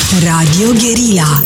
Radio Guerilla.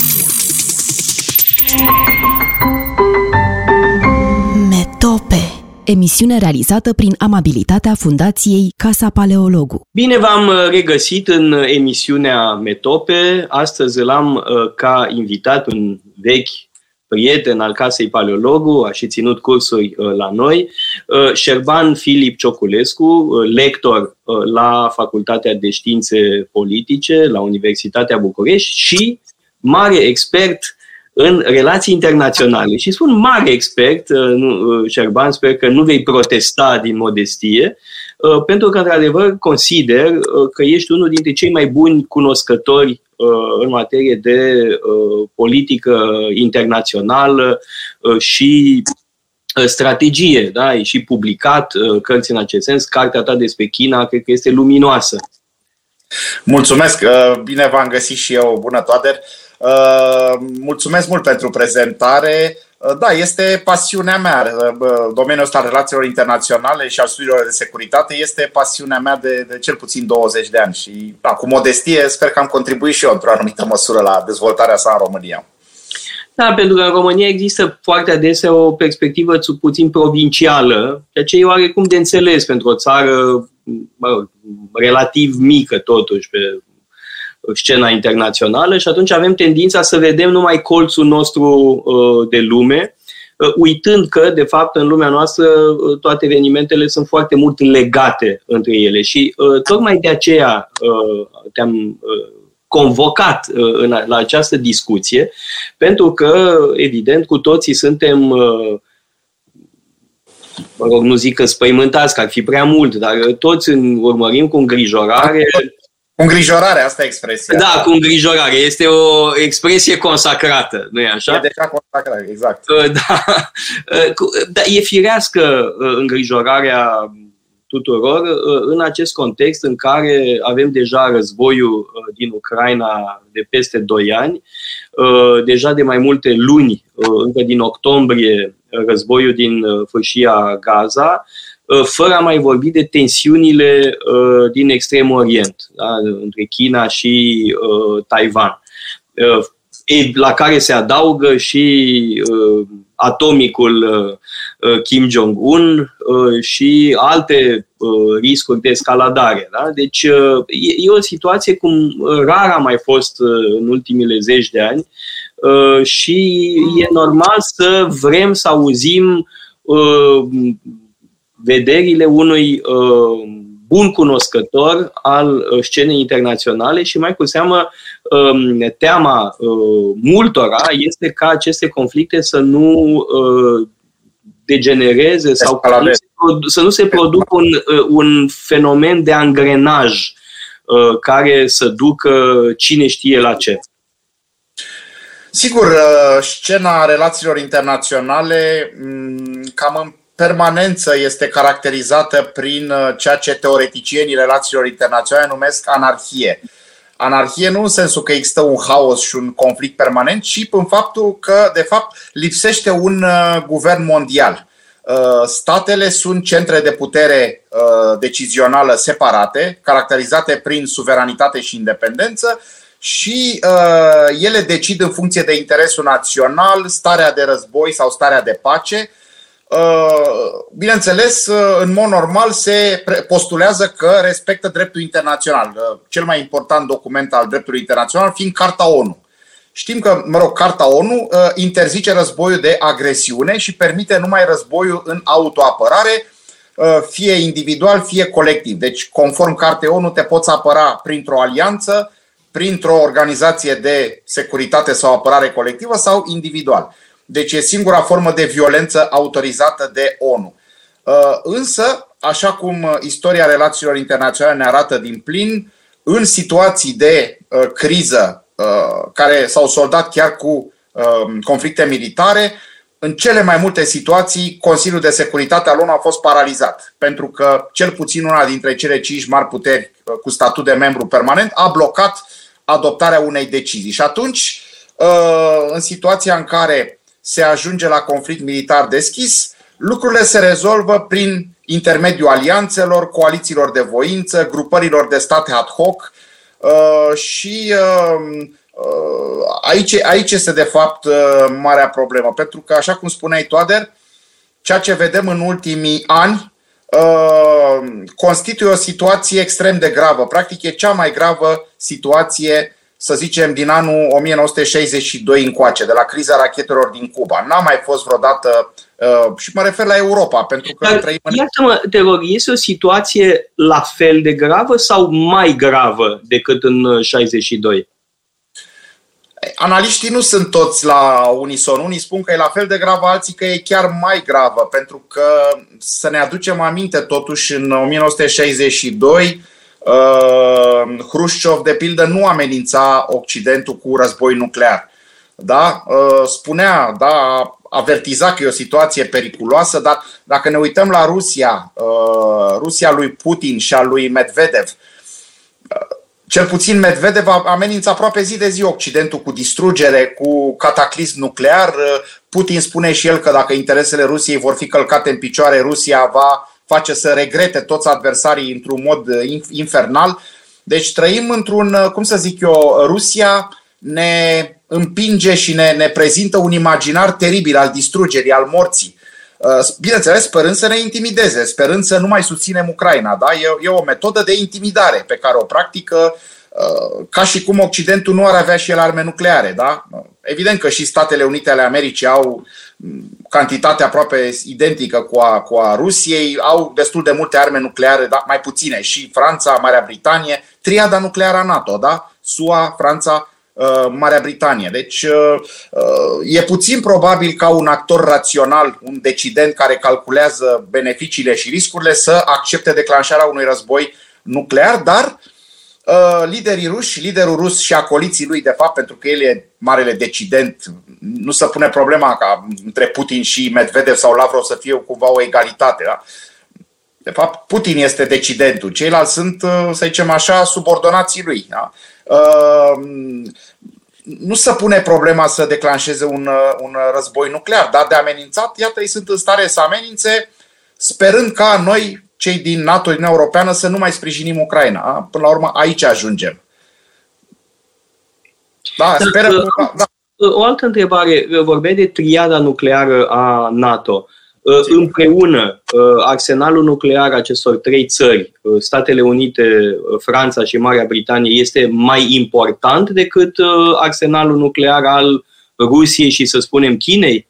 Metope. Emisiune realizată prin amabilitatea Fundației Casa Paleologu. Bine v-am regăsit în emisiunea Metope. Astăzi l-am ca invitat un vechi prieten al Casei Paleologu, a și ținut cursuri la noi, Șerban Filip Cioculescu, lector la Facultatea de Științe Politice la Universitatea București și mare expert în relații internaționale. Și spun mare expert, Șerban, sper că nu vei protesta din modestie, pentru că, într-adevăr, consider că ești unul dintre cei mai buni cunoscători în materie de politică internațională și strategie. Da? Ai și publicat cărți în acest sens. Cartea ta despre China cred că este luminoasă. Mulțumesc! Bine v-am găsit și eu. Bună, Toader! Mulțumesc mult pentru prezentare. Da, este pasiunea mea. Domeniul ăsta al relațiilor internaționale și al studiilor de securitate este pasiunea mea de cel puțin 20 de ani. Și cu modestie sper că am contribuit și eu într-o anumită măsură la dezvoltarea sa în România. Da, pentru că în România există foarte adesea o perspectivă puțin provincială, ceea ce e oarecum de înțeles pentru o țară relativ mică totuși pe scena internațională, și atunci avem tendința să vedem numai colțul nostru de lume, uitând că, de fapt, în lumea noastră toate evenimentele sunt foarte mult legate între ele. Și tocmai de aceea te-am convocat la această discuție, pentru că, evident, cu toții suntem, nu zic că spăimântați, că ar fi prea mult, dar toți urmărim cu îngrijorare. Cu îngrijorare, asta e expresia. Da, cu îngrijorare. Este o expresie consacrată, nu e așa? E deja consacrată, exact. Da, e firească îngrijorarea tuturor în acest context în care avem deja războiul din Ucraina de peste 2 ani, deja de mai multe luni, încă din octombrie, războiul din fâșia Gaza, fără a mai vorbi de tensiunile din Extremul Orient, da, între China și Taiwan, la care se adaugă și atomicul Kim Jong-un și alte riscuri de escaladare. Da? Deci e o situație cum rar a mai fost în ultimile 10 de ani și e normal să vrem să auzim vederile unui bun cunoscător al scenei internaționale și mai cu seamă teama multora este ca aceste conflicte să nu degenereze sau să nu se producă un fenomen de angrenaj care să ducă cine știe la ce. Sigur, scena relațiilor internaționale cam în permanență este caracterizată prin ceea ce teoreticienii relațiilor internaționale numesc anarhie. Anarhie nu în sensul că există un haos și un conflict permanent, ci în faptul că, de fapt, lipsește un guvern mondial. Statele sunt centre de putere decizională separate, caracterizate prin suveranitate și independență, și ele decid în funcție de interesul național, starea de război sau starea de pace. Bineînțeles, în mod normal se postulează că respectă dreptul internațional, cel mai important document al dreptului internațional fiind Carta ONU. Știm că, Carta ONU interzice războiul de agresiune și permite numai războiul în autoapărare, fie individual, fie colectiv. Deci, conform Cartei ONU, te poți apăra printr-o alianță, printr-o organizație de securitate sau apărare colectivă sau individual. Deci e singura formă de violență autorizată de ONU. Însă, așa cum istoria relațiilor internaționale ne arată din plin, în situații de criză care s-au soldat chiar cu conflicte militare, în cele mai multe situații Consiliul de Securitate al ONU a fost paralizat, pentru că cel puțin una dintre cele 5 mari puteri cu statut de membru permanent a blocat adoptarea unei decizii. Și atunci, în situația în care se ajunge la conflict militar deschis, lucrurile se rezolvă prin intermediul alianțelor, coalițiilor de voință, grupărilor de state ad hoc și Aici este de fapt marea problemă, pentru că, așa cum spuneai, Toader, ceea ce vedem în ultimii ani constituie o situație extrem de gravă. Practic e cea mai gravă situație, să zicem, din anul 1962 încoace, de la criza rachetelor din Cuba. N-a mai fost vreodată, și mă refer la Europa, pentru că... Iartă-mă, te rog, este o situație la fel de gravă sau mai gravă decât în 62? Analiștii nu sunt toți la unison. Unii spun că e la fel de gravă, alții că e chiar mai gravă, pentru că să ne aducem aminte, totuși, în 1962, Hrușciov, de pildă, nu amenința Occidentul cu război nuclear. Da? Spunea, da, avertiza că e o situație periculoasă, dar dacă ne uităm la Rusia lui Putin și a lui Medvedev, cel puțin Medvedev amenință aproape zi de zi Occidentul cu distrugere, cu cataclism nuclear. Putin spune și el că dacă interesele Rusiei vor fi călcate în picioare, Rusia va face să regrete toți adversarii într-un mod infernal. Deci trăim într-un, cum să zic eu, Rusia ne împinge și ne prezintă un imaginar teribil al distrugerii, al morții. Bineînțeles, sperând să ne intimideze, sperând să nu mai susținem Ucraina. Da? E o metodă de intimidare pe care o practică ca și cum Occidentul nu ar avea și el arme nucleare. Da? Evident că și Statele Unite ale Americii au cantitate aproape identică cu a Rusiei, au destul de multe arme nucleare, dar mai puține. Și Franța, Marea Britanie, triada nucleară a NATO, da? SUA, Franța, Marea Britanie. Deci e puțin probabil ca un actor rațional, un decident care calculează beneficiile și riscurile, să accepte declanșarea unui război nuclear, dar liderul rus și acoliții lui, de fapt, pentru că el e marele decident, nu se pune problema ca între Putin și Medvedev sau Lavrov să fie cumva o egalitate. Da? De fapt, Putin este decidentul, ceilalți sunt, să zicem așa, subordonații lui. Da? Nu se pune problema să declanșeze un război nuclear, dar de amenințat, iată, ei sunt în stare să amenințe, sperând ca noi, cei din NATO, din Europeană, să nu mai sprijinim Ucraina. Până la urmă, aici ajungem. Da, sperăm. Da. O altă întrebare. Vorbeai de triada nucleară a NATO. Împreună, arsenalul nuclear acestor trei țări, Statele Unite, Franța și Marea Britanie, este mai important decât arsenalul nuclear al Rusiei și, să spunem, Chinei?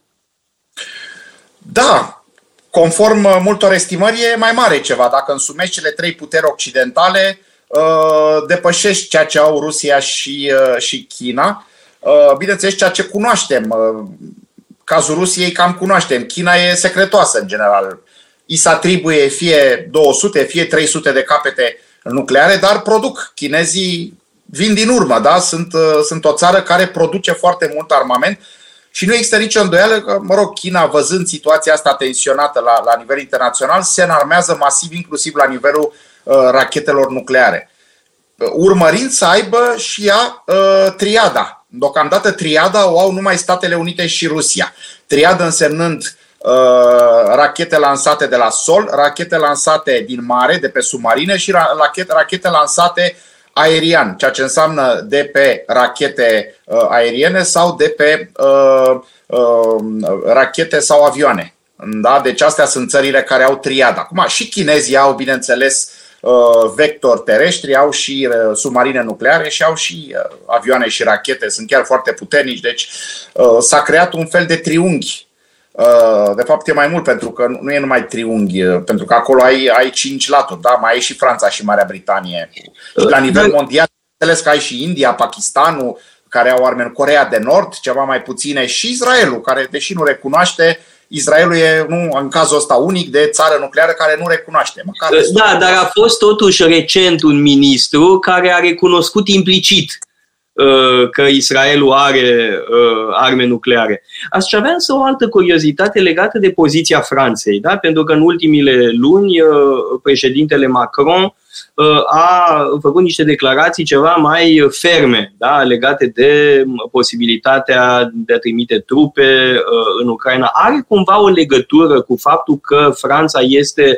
Da. Conform multor estimări, e mai mare ceva. Dacă însumezi cele trei puteri occidentale, depășești ceea ce au Rusia și China. Bineînțeles, ceea ce cunoaștem. Cazul Rusiei cam cunoaștem. China e secretoasă în general. I se atribuie fie 200, fie 300 de capete nucleare, dar produc. Chinezii vin din urmă. Da? Sunt o țară care produce foarte mult armament. Și nu există nicio îndoială că, mă rog, China, văzând situația asta tensionată la nivel internațional, se înarmează masiv, inclusiv la nivelul rachetelor nucleare. Urmărind să aibă și ea triada. Deocamdată triada o au numai Statele Unite și Rusia. Triada însemnând rachete lansate de la sol, rachete lansate din mare, de pe submarine, și rachete lansate aerian, ceea ce înseamnă de pe rachete aeriene sau de pe rachete sau avioane. Da? Deci astea sunt țările care au triada. Acum și chinezii au, bineînțeles, vectori terestri, au și submarine nucleare și au și avioane și rachete, sunt chiar foarte puternici. Deci s-a creat un fel de triunghi. De fapt e mai mult, pentru că nu e numai triunghi, pentru că acolo ai 5 laturi, da? Mai ai și Franța și Marea Britanie. Și la nivel mondial, înțeles că ai și India, Pakistanul, care au arme, Coreea de Nord, ceva mai puține, și Israelul, care, deși nu recunoaște, Israelul e, în cazul ăsta, unic de țară nucleară care nu recunoaște. Da, dar a fost totuși recent un ministru care a recunoscut implicit că Israelul are arme nucleare. Aș avea însă o altă curiozitate legată de poziția Franței, da? Pentru că în ultimile luni președintele Macron a făcut niște declarații ceva mai ferme, da? Legate de posibilitatea de a trimite trupe în Ucraina. Are cumva o legătură cu faptul că Franța este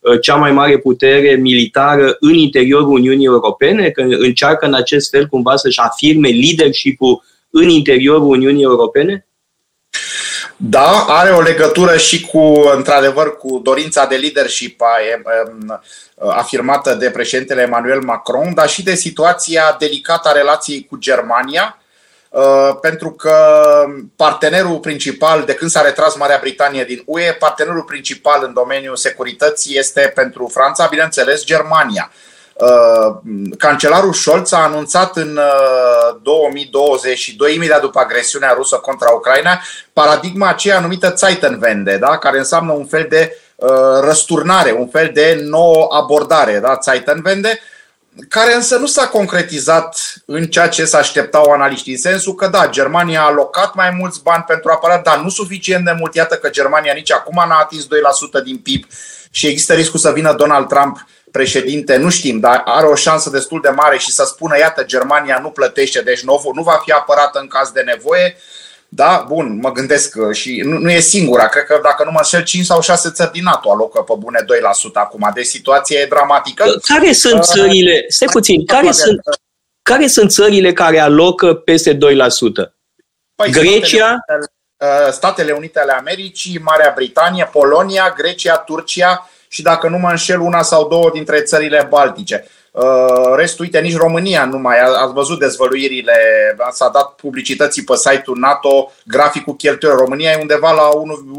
cea mai mare putere militară în interiorul Uniunii Europene, că încearcă în acest fel cumva să-și afirme leadership-ul în interiorul Uniunii Europene? Da, are o legătură și într-adevăr, cu dorința de leadership afirmată de președintele Emmanuel Macron, dar și de situația delicată a relației cu Germania, pentru că partenerul principal, de când s-a retras Marea Britanie din UE, partenerul principal în domeniul securității este pentru Franța, bineînțeles, Germania. Cancelarul Scholz a anunțat în 2022, imediat după agresiunea rusă contra Ucraina, paradigma aceea numită Zeitenwende, da? Care înseamnă un fel de răsturnare, un fel de nouă abordare, da? Zeitenwende, care însă nu s-a concretizat în ceea ce s-așteptau analiștii, în sensul că da, Germania a alocat mai mulți bani pentru apărare, dar nu suficient de mult. Iată că Germania nici acum n-a atins 2% din PIB și există riscul să vină Donald Trump președinte, nu știm, dar are o șansă destul de mare și să spună, iată, Germania nu plătește, deci nu va fi apărată în caz de nevoie. Da, bun, mă gândesc și nu e singura. Cred că, dacă nu mă înșel, 5 sau 6 țări din NATO alocă pe bune 2% acum. Deci situația e dramatică. Care sunt țările, stai puțin, care sunt țările care alocă peste 2%? Păi, Grecia? Statele Unite ale Americii, Marea Britanie, Polonia, Grecia, Turcia și, dacă nu mă înșel, una sau două dintre țările baltice. Restul, uite, nici România nu mai. Ați văzut dezvăluirile, s-a dat publicității pe site-ul NATO graficul cheltuielor. România e undeva la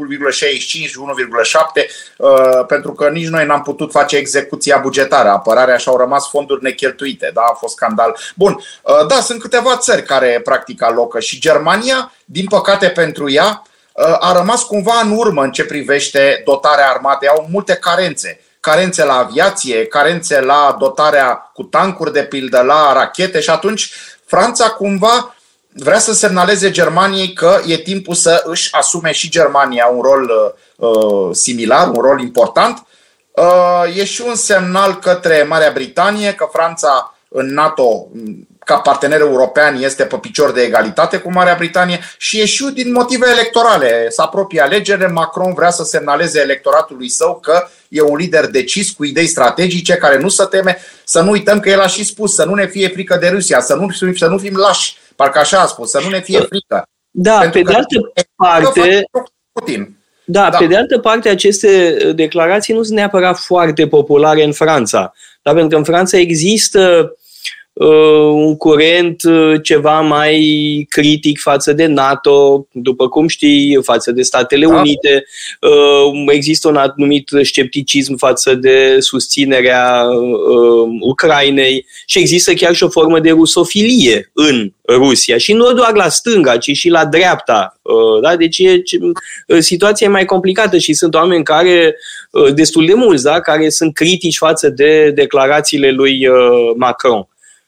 1,65-1,7, pentru că nici noi n-am putut face execuția bugetară. Apărarea și au rămas fonduri necheltuite. Da, a fost scandal. Bun, da, sunt câteva țări care practic alocă și Germania, din păcate pentru ea, a rămas cumva în urmă în ce privește dotarea armatei. Au multe carențe. Carențe la aviație, carențe la dotarea cu tancuri, de pildă, la rachete, și atunci Franța cumva vrea să semnaleze Germaniei că e timpul să își asume și Germania un rol similar, un rol important. E și un semnal către Marea Britanie că Franța în NATO, ca partener european, este pe picior de egalitate cu Marea Britanie și e și din motive electorale. Se apropie alegerile, Macron vrea să semnaleze electoratului său că e un lider decis, cu idei strategice, care nu se teme. Să nu uităm că el a și spus să nu ne fie frică de Rusia, să nu fim lași, parcă așa a spus, să nu ne fie frică. Da, pe de altă parte... Da, pe de altă parte, aceste declarații nu sunt neapărat foarte populare în Franța. Dar pentru că în Franța există un curent ceva mai critic față de NATO, după cum știi, față de Statele Unite. Există un anumit scepticism față de susținerea Ucrainei și există chiar și o formă de rusofilie în Rusia. Și nu doar la stânga, ci și la dreapta. Da? Deci situația e mai complicată și sunt oameni care, destul de mulți, da? Care sunt critici față de declarațiile lui Macron.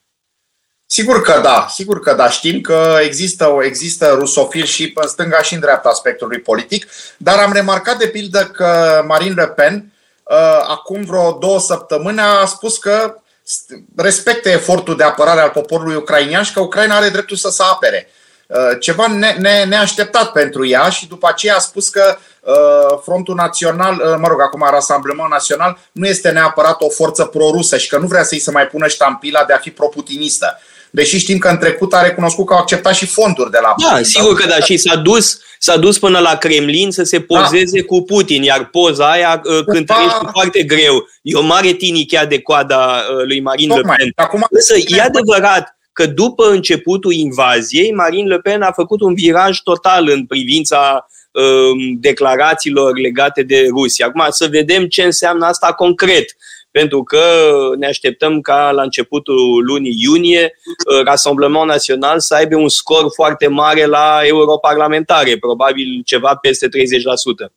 Sigur că da. Știm că există rusofili și în stânga și în dreapta aspectului politic, dar am remarcat de pildă că Marine Le Pen acum vreo 2 săptămâni a spus că respectă efortul de apărare al poporului ucrainean și că Ucraina are dreptul să se apere. Ceva neașteptat pentru ea și după aceea a spus că Frontul Național, acum Rassemblement Național, nu este neapărat o forță pro-rusă și că nu vrea să-i se mai pună ștampila de a fi pro-putinistă. Deși știm că în trecut a recunoscut că au acceptat și fonduri de la Putin. Da, sigur că da, și s-a dus până la Kremlin să se pozeze cu Putin, iar poza aia cântărește foarte greu. E o mare tinichea de coada lui Marine Le Pen. Însă e adevărat că după începutul invaziei, Marine Le Pen a făcut un viraj total în privința declarațiilor legate de Rusia. Acum să vedem ce înseamnă asta concret. Pentru că ne așteptăm ca la începutul lunii iunie Rassemblement Național să aibă un scor foarte mare la europarlamentare, probabil ceva peste 30%.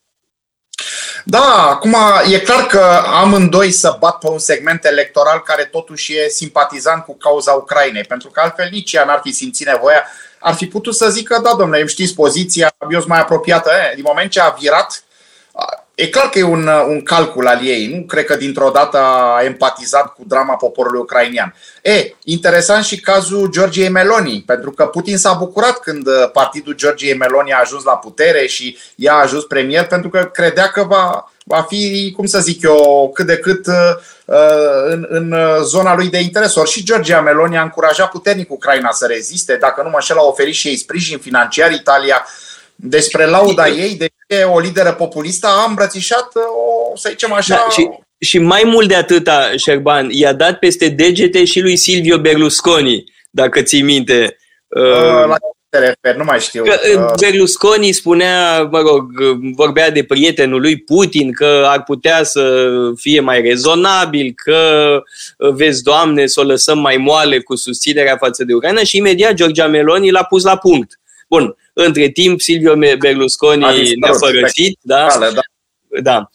Da, acum e clar că amândoi să bat pe un segment electoral care totuși e simpatizant cu cauza Ucrainei, pentru că altfel nici ea n-ar fi simțit nevoia. Ar fi putut să zică, da, domnule, îmi știți poziția, eu sunt mai apropiată. Din moment ce a virat, e clar că e un calcul al ei. Nu cred că dintr-o dată a empatizat cu drama poporului ucrainean. Interesant și cazul Giorgiei Meloni, pentru că Putin s-a bucurat când partidul Giorgiei Meloni a ajuns la putere și ea a ajuns premier, pentru că credea că va fi, cum să zic eu, cât de cât în zona lui de interes. Ori și Giorgia Meloni a încurajat puternic Ucraina să reziste, dacă nu mă înșel, a oferit și ei sprijin financiar Italia. Despre lauda ei, de ce o lideră populistă a îmbrățișat, să zicem așa... Da, și mai mult de atâta, Șerban, i-a dat peste degete și lui Silvio Berlusconi, dacă ții minte. La ce te referi? Nu mai știu. Berlusconi spunea, vorbea de prietenul lui Putin, că ar putea să fie mai rezonabil, că, vezi, Doamne, să o lăsăm mai moale cu susținerea față de Ucraina și imediat Giorgia Meloni l-a pus la punct. Bun, între timp Silvio Berlusconi ne-a părăsit, da? Da.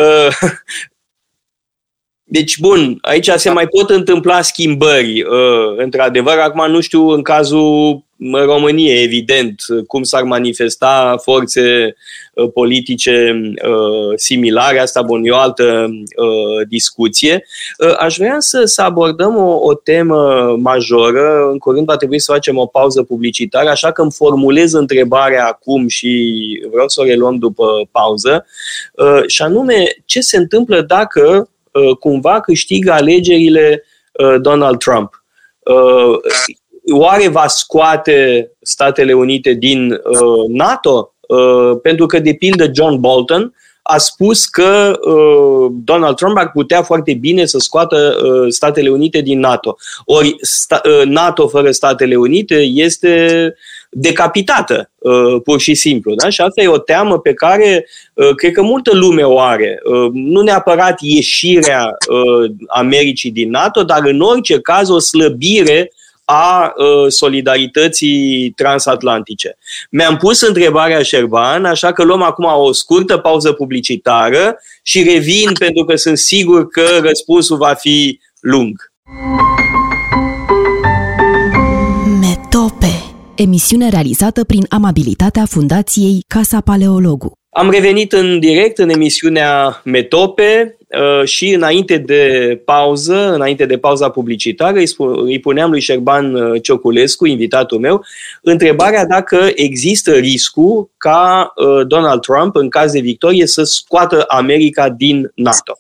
Deci, bun, aici se mai pot întâmpla schimbări, într-adevăr. Acum nu știu în cazul României, evident, cum s-ar manifesta forțe politice similare. Asta, bun, e o altă discuție. Aș vrea să abordăm o temă majoră. În curând va trebui să facem o pauză publicitară, așa că îmi formulez întrebarea acum și vreau să o reluăm după pauză. Și anume, ce se întâmplă dacă cumva câștigă alegerile Donald Trump? Oare va scoate Statele Unite din NATO? Pentru că, de pildă, John Bolton a spus că Donald Trump ar putea foarte bine să scoată Statele Unite din NATO. Ori NATO fără Statele Unite este decapitată, pur și simplu. Da? Și asta e o teamă pe care cred că multă lume o are. Nu neapărat ieșirea Americii din NATO, dar în orice caz o slăbire a solidarității transatlantice. Mi-am pus întrebarea, Șerban, așa că luăm acum o scurtă pauză publicitară și revin pentru că sunt sigur că răspunsul va fi lung. Metope, emisiune realizată prin amabilitatea Fundației Casa Paleologu. Am revenit în direct în emisiunea Metope și înainte de pauza publicitară, îi puneam lui Șerban Cioculescu, invitatul meu, întrebarea dacă există riscul ca Donald Trump, în caz de victorie, să scoată America din NATO.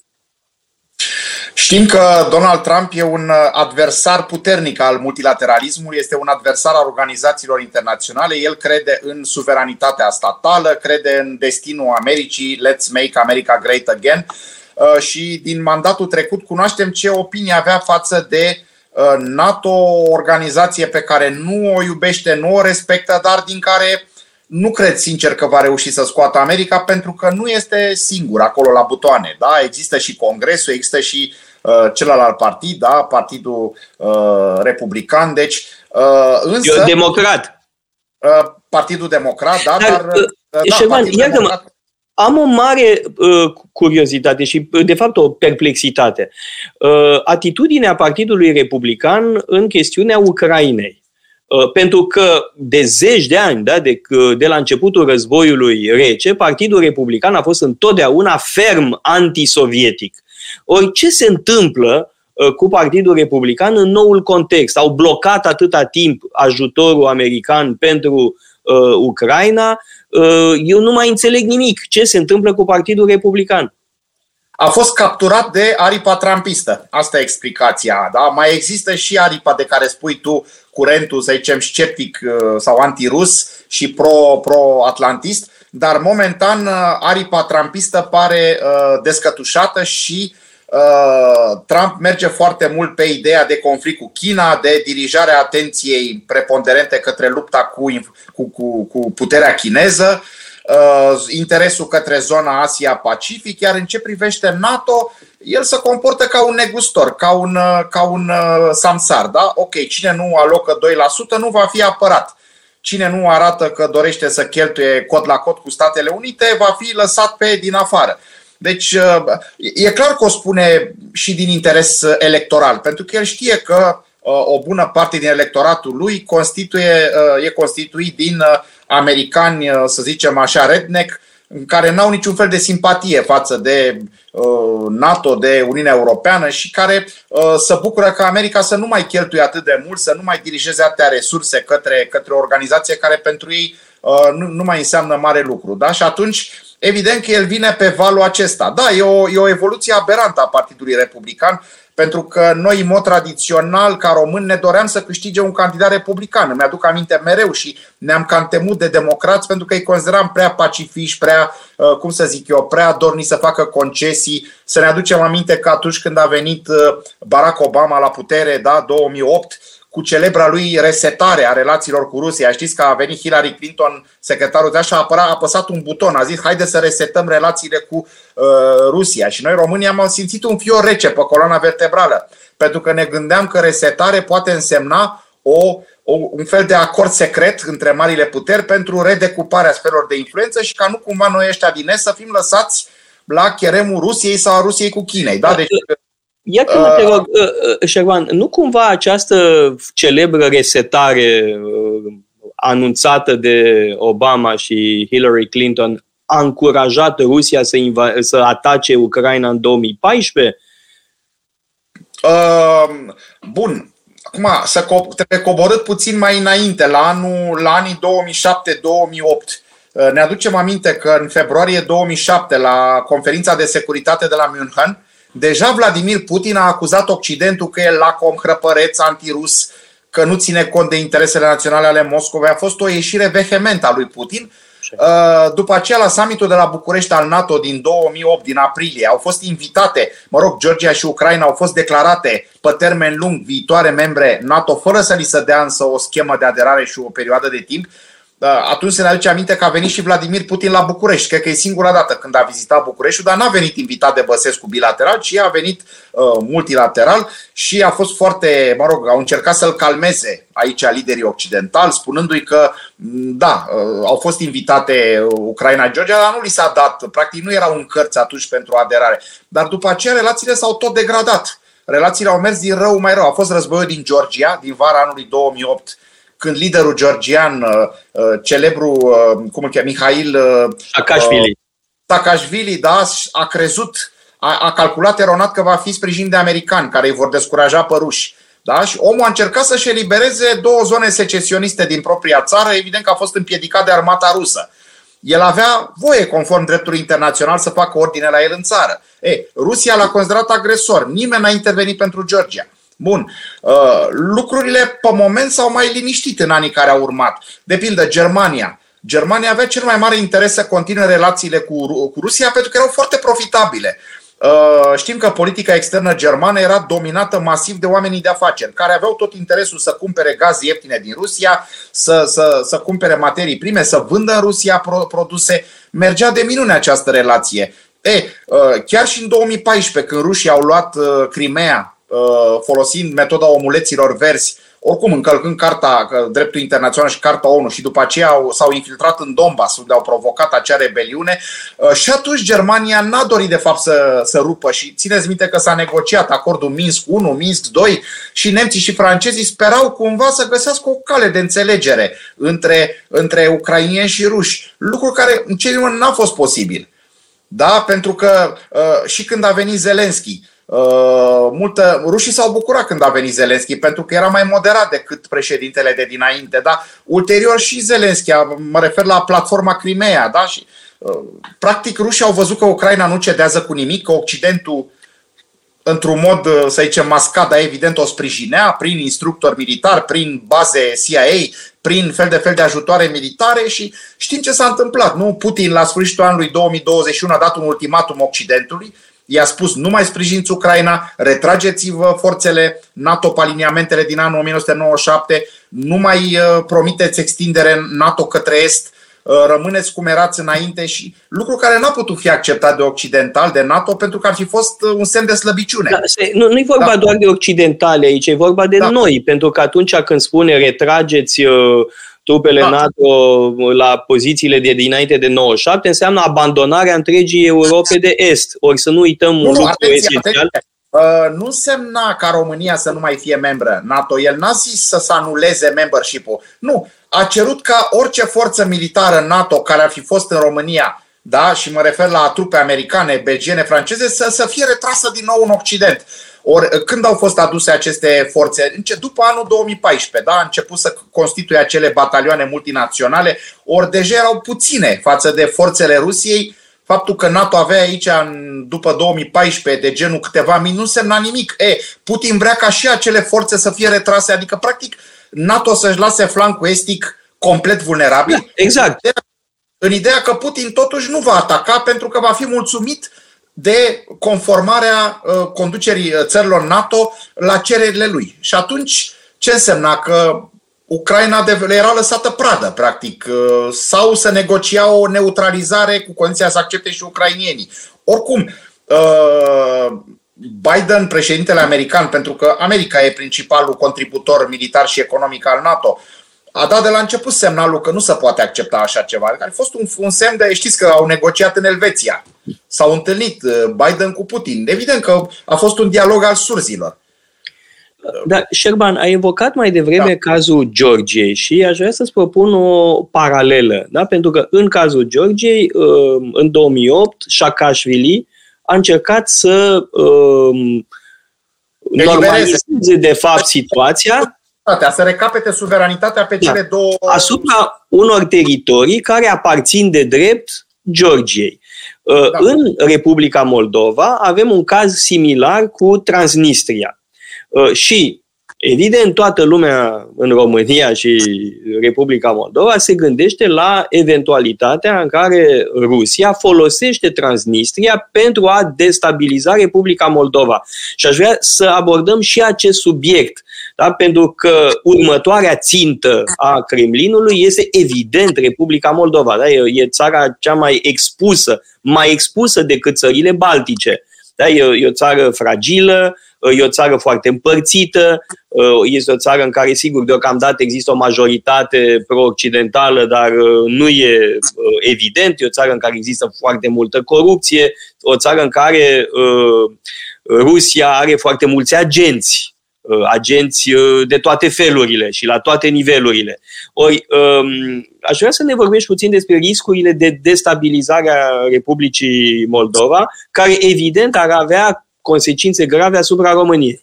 Știm că Donald Trump e un adversar puternic al multilateralismului, este un adversar al organizațiilor internaționale. El crede în suveranitatea statală, crede în destinul Americii, let's make America great again. Și din mandatul trecut cunoaștem ce opinie avea față de NATO, o organizație pe care nu o iubește, nu o respectă, dar din care nu cred sincer că va reuși să scoată America, pentru că nu este singur acolo la butoane. Da? Există și Congresul, există și celălalt partid, da? Partidul Republican. Deci, însă, eu democrat. Partidul Democrat, da, dar Șerban, am o mare curiozitate și, de fapt, o perplexitate. Atitudinea Partidului Republican în chestiunea Ucrainei. Pentru că de zeci de ani, da, de la începutul războiului rece, Partidul Republican a fost întotdeauna ferm antisovietic. Ori ce se întâmplă cu Partidul Republican în noul context? Au blocat atâta timp ajutorul american pentru Ucraina. Eu nu mai înțeleg nimic. Ce se întâmplă cu Partidul Republican? A fost capturat de aripa trumpistă. Asta e explicația. Da? Mai există și aripa de care spui tu, curentul, să zicem, sceptic sau antirus și pro-atlantist, dar momentan aripa trumpistă pare descătușată și Trump merge foarte mult pe ideea de conflict cu China, de dirijarea atenției preponderente către lupta cu puterea chineză, interesul către zona Asia-Pacific, iar în ce privește NATO, el se comportă ca un negustor, ca un samsar. Da? Ok, cine nu alocă 2% nu va fi apărat. Cine nu arată că dorește să cheltuie cot la cot cu Statele Unite va fi lăsat din afară. Deci e clar că o spune și din interes electoral, pentru că el știe că o bună parte din electoratul lui e constituit din americani, să zicem așa, redneck, care n-au niciun fel de simpatie față de NATO, de Uniunea Europeană și care se bucură ca America să nu mai cheltuie atât de mult, să nu mai dirigeze atâtea resurse către o organizație care pentru ei nu mai înseamnă mare lucru. Da? Și atunci, evident că el vine pe valul acesta. Da, e o evoluție aberantă a Partidului Republican, pentru că noi, în mod tradițional, ca români, ne doream să câștige un candidat republican. Îmi aduc aminte mereu și ne-am cam temut de democrați pentru că îi consideram prea pacifiști, prea, prea dorni să facă concesii. Să ne aducem aminte că atunci când a venit Barack Obama la putere, da, 2008, cu celebra lui resetare a relațiilor cu Rusia. Știți că a venit Hillary Clinton, secretarul de așa, a apăsat un buton, a zis haide să resetăm relațiile cu Rusia. Și noi românii am simțit un fior rece pe coloana vertebrală, pentru că ne gândeam că resetare poate însemna un fel de acord secret între marile puteri pentru redecuparea sferelor de influență și ca nu cumva noi ăștia din Est să fim lăsați la cheremul Rusiei sau a Rusiei cu Chinei. Da? Deci, iată-mă, te rog, Șerban, nu cumva această celebră resetare anunțată de Obama și Hillary Clinton a încurajat Rusia să atace Ucraina în 2014? Bun. Acum, trebuie coborât puțin mai înainte, la anii 2007-2008. Ne aducem aminte că în februarie 2007, la conferința de securitate de la München, deja Vladimir Putin a acuzat Occidentul că e lacom, hrăpăreț, antirus, că nu ține cont de interesele naționale ale Moscovei. A fost o ieșire vehementă a lui Putin. După aceea, la summitul de la București al NATO din 2008, din aprilie, au fost invitate, Georgia și Ucraina au fost declarate pe termen lung viitoare membre NATO, fără să li se dea însă o schemă de aderare și o perioadă de timp. Atunci se ne aduce aminte că a venit și Vladimir Putin la București. Cred că e singura dată când a vizitat Bucureștiul, dar n-a venit invitat de Băsescu bilateral, ci a venit multilateral și a fost foarte, au încercat să-l calmeze aici liderii occidentali, spunându-i că, da, au fost invitate Ucraina și Georgia, dar nu li s-a dat, practic nu erau în cărți atunci pentru aderare. Dar după aceea relațiile s-au tot degradat. Relațiile au mers din rău mai rău. A fost războiul din Georgia, din vara anului 2008, când liderul georgian, celebru, cum îl cheamă, Mihail Saakashvili, da, a crezut, a calculat eronat că va fi sprijinit de americani, care îi vor descuraja pe ruși. Da? Și omul a încercat să-și elibereze 2 zone secesioniste din propria țară, evident că a fost împiedicat de armata rusă. El avea voie, conform dreptului internațional, să facă ordine la el în țară. Rusia l-a considerat agresor, nimeni n-a intervenit pentru Georgia. Bun, lucrurile pe moment s-au mai liniștit în anii care au urmat. De pildă, Germania avea cel mai mare interes să continue relațiile cu Rusia pentru că erau foarte profitabile. Știm că politica externă germană era dominată masiv de oamenii de afaceri, care aveau tot interesul să cumpere gaze ieftine din Rusia, să cumpere materii prime, să vândă în Rusia produse. Mergea de minune această relație. Chiar și în 2014, când rușii au luat Crimea, folosind metoda omuleților verzi, oricum încălcând dreptul internațional și Carta ONU, și după aceea s-au infiltrat în Donbass, unde au provocat acea rebeliune, și atunci Germania n-a dorit de fapt să rupă. Și țineți minte că s-a negociat acordul Minsk 1, Minsk 2 și nemții și francezii sperau cumva să găsească o cale de înțelegere între ucrainieni și ruși, lucru care în cei din urmă n-a fost posibil. Da? Pentru că și când a venit Zelenski, rușii s-au bucurat când a venit Zelenski, pentru că era mai moderat decât președintele de dinainte, da? Ulterior și Zelenski, mă refer la platforma Crimea, da? Și practic rușii au văzut că Ucraina nu cedează cu nimic, că Occidentul, într-un mod, să zicem, mascat, dar evident o sprijinea prin instructori militari, prin baze CIA, prin fel de ajutoare militare. Și știm ce s-a întâmplat, nu? Putin la sfârșitul anului 2021 a dat un ultimatum Occidentului. I-a spus: nu mai sprijiniți Ucraina, retrageți-vă forțele NATO pe aliniamentele din anul 1997, nu mai promiteți extindere NATO către Est, rămâneți cum erați înainte, și lucru care n-a putut fi acceptat de occidentali, de NATO, pentru că ar fi fost un semn de slăbiciune. Da, nu e vorba doar de occidentali aici, e vorba de noi, pentru că atunci când spune retrageți trupele NATO la pozițiile de dinainte de 97, înseamnă abandonarea întregii Europe de Est. Ori să nu uităm un lucru esențial. Nu însemna ca România să nu mai fie membră NATO. El n-a zis să anuleze membership-ul. Nu. A cerut ca orice forță militară NATO care ar fi fost în România, da, și mă refer la trupe americane, belgiene, franceze, să fie retrasă din nou în Occident. Ori când au fost aduse aceste forțe? După anul 2014, da? A început să constituie acele batalioane multinaționale, ori deja erau puține față de forțele Rusiei. Faptul că NATO avea aici după 2014 de genul câteva mii nu însemna nimic. Putin vrea ca și acele forțe să fie retrase, adică practic NATO să-și lase flancul estic complet vulnerabil. Da, exact. În ideea că Putin totuși nu va ataca pentru că va fi mulțumit de conformarea conducerii țărilor NATO la cererile lui. Și atunci ce însemna? Că Ucraina era lăsată pradă, practic, sau să negocia o neutralizare cu condiția să accepte și ucrainienii. Oricum, Biden, președintele american, pentru că America e principalul contributor militar și economic al NATO, a dat de la început semnalul că nu se poate accepta așa ceva. A fost un semn de, știți că au negociat în Elveția. S-au întâlnit Biden cu Putin. Evident că a fost un dialog al surzilor. Dar, Șerban, ai evocat mai devreme cazul Georgiei și aș vrea să-ți propun o paralelă. Da? Pentru că în cazul Georgiei, în 2008, Saakashvili a încercat să normalizeze de fapt situația, să recapete suveranitatea pe cele două... asupra unor teritorii care aparțin de drept Georgiei. În Republica Moldova avem un caz similar cu Transnistria. Și, evident, toată lumea în România și Republica Moldova se gândește la eventualitatea în care Rusia folosește Transnistria pentru a destabiliza Republica Moldova. Și aș vrea să abordăm și acest subiect, da? Pentru că următoarea țintă a Kremlinului este evident Republica Moldova. Da? E țara cea mai expusă decât țările baltice. Da? E o țară fragilă, e o țară foarte împărțită, este o țară în care, sigur, deocamdată există o majoritate pro-occidentală, dar nu e evident, e o țară în care există foarte multă corupție, o țară în care Rusia are foarte mulți agenți de toate felurile și la toate nivelurile. Ori, aș vrea să ne vorbești puțin despre riscurile de destabilizare a Republicii Moldova, care evident ar avea consecințe grave asupra României.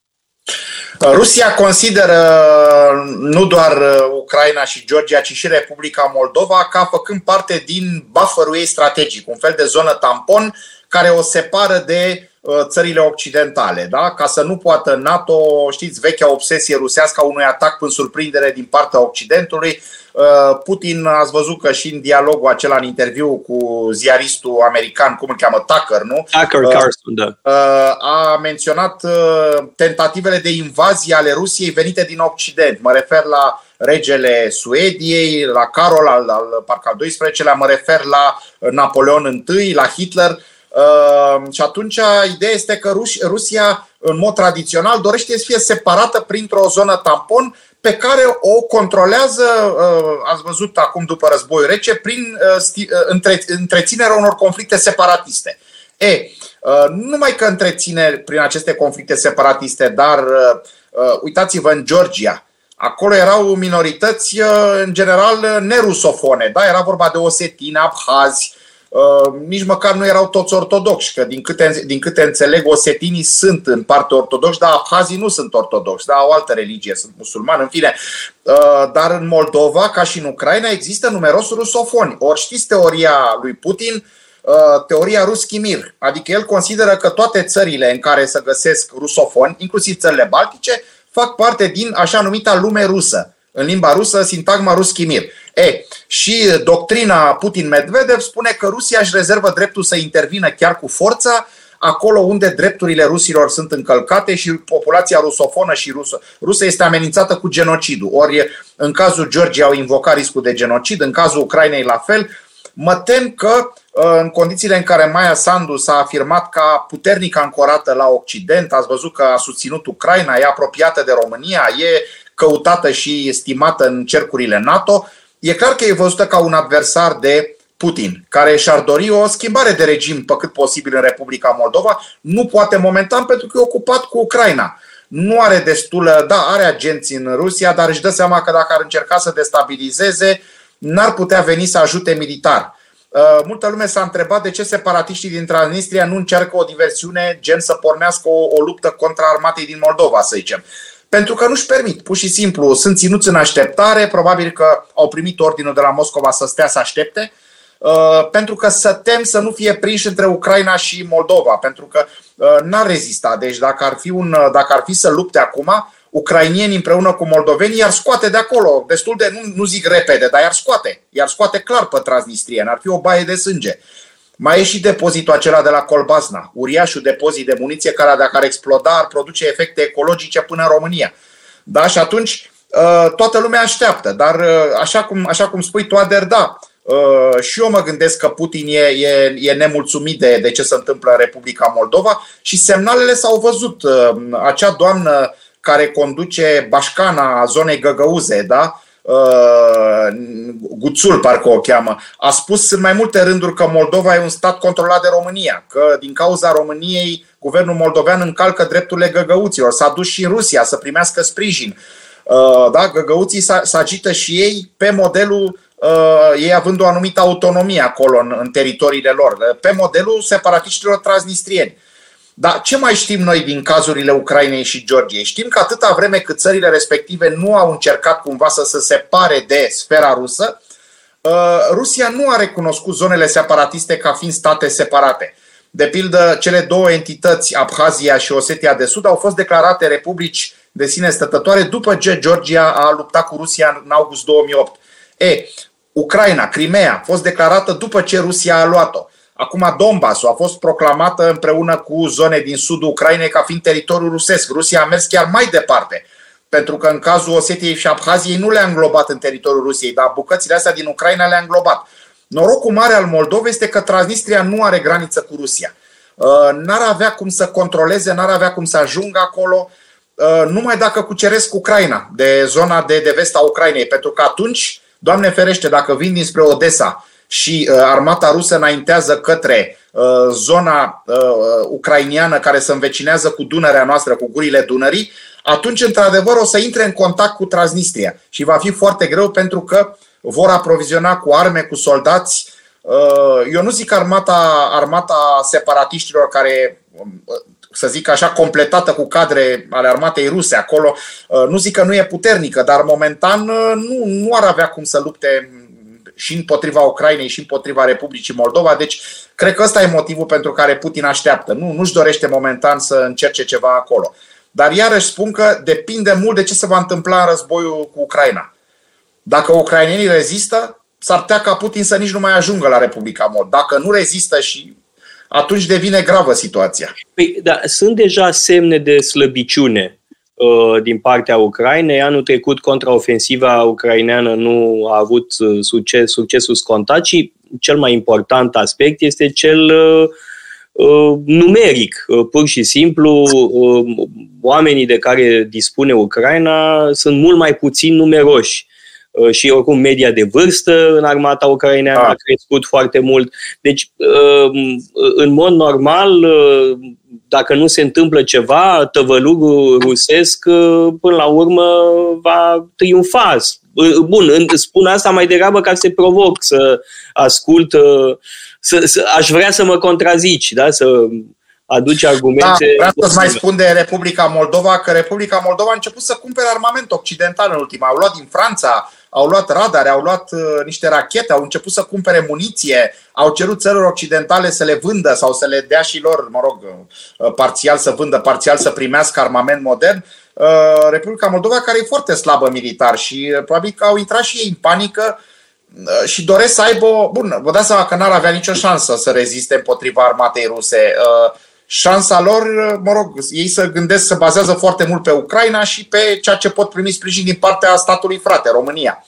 Rusia consideră nu doar Ucraina și Georgia, ci și Republica Moldova ca făcând parte din buffer-ul ei strategic, un fel de zonă tampon care o separă de țările occidentale, da? Ca să nu poată NATO, știți, vechea obsesie rusească a unui atac în surprindere din partea Occidentului. Putin, ați văzut că și în dialogul acela, în interviu cu ziaristul american, cum îl cheamă, Tucker, nu? Tucker Carlson, da. A menționat tentativele de invazie ale Rusiei venite din Occident. Mă refer la regele Suediei, la Carol, parcă al XII-lea, mă refer la Napoleon I, la Hitler. Și atunci ideea este că Rusia, în mod tradițional, dorește să fie separată printr-o zonă tampon pe care o controlează, ați văzut acum după războiul rece, prin întreținerea unor conflicte separatiste. Nu numai că întreține prin aceste conflicte separatiste, dar uitați-vă în Georgia. Acolo erau minorități, în general, nerusofone. Da? Era vorba de osetini, abhazi, nici măcar nu erau toți ortodoxi, că din câte înțeleg, osetinii sunt în parte ortodoxi, dar abhazii nu sunt ortodoxi, dar au altă religie, sunt musulmani, în fine. Dar în Moldova, ca și în Ucraina, există numeroși rusofoni. Ori știți teoria lui Putin, teoria Ruski Mir, adică el consideră că toate țările în care se găsesc rusofoni, inclusiv țările baltice, fac parte din așa numita lume rusă. În limba rusă, sintagma Ruski Mir. Și doctrina Putin-Medvedev spune că Rusia își rezervă dreptul să intervină chiar cu forța acolo unde drepturile rusilor sunt încălcate și populația rusofonă și rusă este amenințată cu genocidul. Ori în cazul Georgiei au invocat riscul de genocid, în cazul Ucrainei la fel. Mă tem că în condițiile în care Maia Sandu s-a afirmat ca puternic ancorată la Occident, ați văzut că a susținut Ucraina, e apropiată de România, e căutată și estimată în cercurile NATO, e clar că e văzută ca un adversar de Putin, care și-ar dori o schimbare de regim pe cât posibil în Republica Moldova. Nu poate momentan pentru că e ocupat cu Ucraina. Nu are destulă, are agenți în Rusia, dar își dă seama că dacă ar încerca să destabilizeze, n-ar putea veni să ajute militar. multă lume s-a întrebat de ce separatiștii din Transnistria nu încearcă o diversiune, gen să pornească o luptă contra armatei din Moldova, să zicem. Pentru că nu-și permit, pur și simplu, sunt ținuți în așteptare, probabil că au primit ordinul de la Moscova să stea să aștepte, pentru că se tem să nu fie prinși între Ucraina și Moldova, pentru că n-ar rezista. Deci dacă ar fi să lupte acum, ucrainienii împreună cu moldovenii i-ar scoate de acolo, destul de, nu zic repede, dar i-ar scoate clar pe transnistrieni, ar fi o baie de sânge. Mai e și depozitul acela de la Colbazna, uriașul depozit de muniție care, dacă ar exploda, ar produce efecte ecologice până în România. Da? Și atunci toată lumea așteaptă, dar așa cum spui tu, Ader, da, și eu mă gândesc că Putin e nemulțumit de ce se întâmplă în Republica Moldova și semnalele s-au văzut. Acea doamnă care conduce bașcana zonei Găgăuze, da? Guțul parcă o cheamă, a spus în mai multe rânduri că Moldova e un stat controlat de România, că din cauza României guvernul moldovean încalcă drepturile găgăuților. S-a dus și în Rusia să primească sprijin. Da? Găgăuții se agită și ei pe modelul, ei având o anumită autonomie acolo în teritoriile lor, pe modelul separatiștilor transnistrieni. Dar ce mai știm noi din cazurile Ucrainei și Georgiei? Știm că atâta vreme cât țările respective nu au încercat cumva să se separe de sfera rusă, Rusia nu a recunoscut zonele separatiste ca fiind state separate. De pildă, cele două entități, Abhazia și Osetia de Sud, au fost declarate republici de sine stătătoare după ce Georgia a luptat cu Rusia în august 2008. Ucraina, Crimea, a fost declarată după ce Rusia a luat-o. Acum Donbassul a fost proclamată împreună cu zone din sudul Ucrainei ca fiind teritoriul rusesc. Rusia a mers chiar mai departe, pentru că în cazul Osetiei și Abhaziei nu le-a înglobat în teritoriul Rusiei, dar bucățile astea din Ucraina le-a înglobat. Norocul mare al Moldovei este că Transnistria nu are graniță cu Rusia. N-ar avea cum să controleze, n-ar avea cum să ajungă acolo, numai dacă cuceresc Ucraina, de zona de vest a Ucrainei, pentru că atunci, Doamne ferește, dacă vin dinspre Odessa și armata rusă înaintează către zona ucrainiană care se învecinează cu Dunărea noastră, cu gurile Dunării, atunci, într-adevăr, o să intre în contact cu Transnistria și va fi foarte greu pentru că vor aproviziona cu arme, cu soldați. Eu nu zic armata separatiștilor care, să zic așa, completată cu cadre ale armatei ruse acolo, nu zic că nu e puternică, dar momentan nu ar avea cum să lupte și împotriva Ucrainei și împotriva Republicii Moldova. Deci, cred că ăsta e motivul pentru care Putin așteaptă. Nu-și dorește momentan să încerce ceva acolo. Dar iarăși spun că depinde mult de ce se va întâmpla în războiul cu Ucraina. Dacă ucrainenii rezistă, s-ar putea ca Putin să nici nu mai ajungă la Republica Moldova. Dacă nu rezistă, și atunci devine gravă situația. Păi, da, sunt deja semne de slăbiciune din partea Ucrainei. Anul trecut, contraofensiva ucraineană nu a avut succesul scontat și cel mai important aspect este cel numeric. Pur și simplu, oamenii de care dispune Ucraina sunt mult mai puțin numeroși. Și oricum media de vârstă în armata ucraineană a crescut foarte mult. Deci, în mod normal, dacă nu se întâmplă ceva, tăvălugul rusesc până la urmă va triumfa. Bun, spun asta mai degrabă ca să te provoc să ascult, aș vrea să mă contrazici, da? Să aduce argumente. Da, vreau să mai spun de Republica Moldova, că Republica Moldova a început să cumpere armament occidental în ultima. Au luat din Franța, au luat radare, au luat niște rachete, au început să cumpere muniție, au cerut țărilor occidentale să le vândă sau să le dea și lor, parțial să vândă, parțial să primească armament modern. Republica Moldova, care e foarte slabă militar și probabil că au intrat și ei în panică și doresc să aibă, bun, vă dați seama că n-ar avea nicio șansă să reziste împotriva armatei ruse. Șansa lor, ei se gândesc, se bazează foarte mult pe Ucraina și pe ceea ce pot primi sprijin din partea statului frate, România.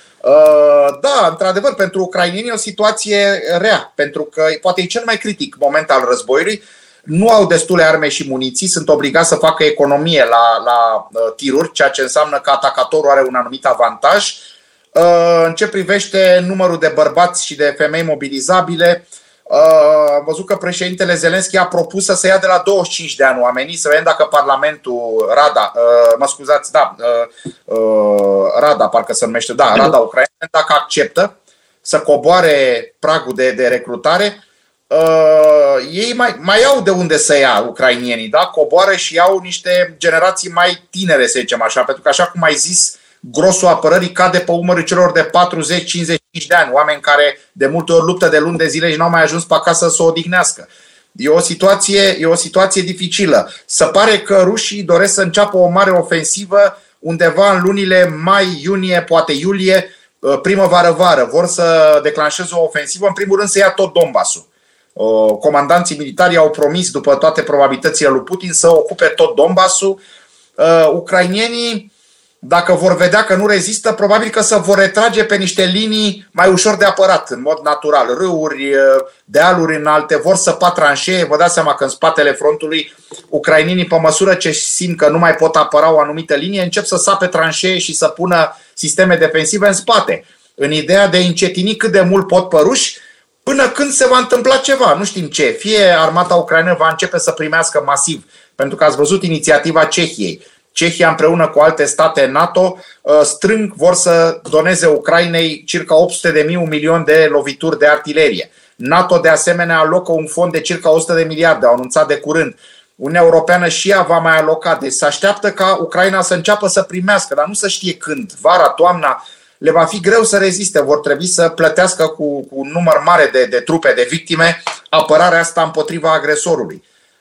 Da, într-adevăr, pentru ucraineni e o situație rea, pentru că poate e cel mai critic moment al războiului. Nu au destule arme și muniții, sunt obligați să facă economie la tiruri, ceea ce înseamnă că atacatorul are un anumit avantaj. În ce privește numărul de bărbați și de femei mobilizabile, am văzut că președintele Zelenski a propus să se ia de la 25 de ani oamenii, să vedem dacă Parlamentul Rada, parcă se numește, Rada Ucraina, dacă acceptă să coboare pragul de recrutare, ei mai au de unde să ia ucrainienii, da? Coboară și iau niște generații mai tinere, să zicem așa, pentru că așa cum ai zis, grosul apărării cade pe umărul celor de 40-55 de ani, oameni care de multe ori luptă de luni de zile și n-au mai ajuns pe acasă să o odihnească. E o situație dificilă. Se pare că rușii doresc să înceapă o mare ofensivă undeva în lunile mai, iunie, poate iulie, primăvară-vară. Vor să declanșeze o ofensivă, în primul rând să ia tot Donbassul. Comandanții militari au promis, după toate probabilitățile lui Putin, să ocupe tot Donbassul. Ucrainienii, dacă vor vedea că nu rezistă, probabil că se vor retrage pe niște linii mai ușor de apărat, în mod natural. Râuri, dealuri înalte, vor săpa tranșee. Vă dați seama că în spatele frontului ucrainienii, pe măsură ce simt că nu mai pot apăra o anumită linie, încep să sape tranșee și să pună sisteme defensive în spate, în ideea de a încetini cât de mult pot pe ruși, până când se va întâmpla ceva. Nu știm ce. Fie armata ucraineană va începe să primească masiv, pentru că ați văzut inițiativa Cehiei. Cehia împreună cu alte state NATO vor să doneze Ucrainei circa 800.000, 1 milion de lovituri de artilerie. NATO de asemenea alocă un fond de circa 100 de miliarde, au anunțat de curând. Uniunea Europeană și ea va mai aloca. Deci se așteaptă ca Ucraina să înceapă să primească, dar nu să știe când, vara, toamna. Le va fi greu să reziste, vor trebui să plătească cu un număr mare de trupe, de victime, apărarea asta împotriva agresorului.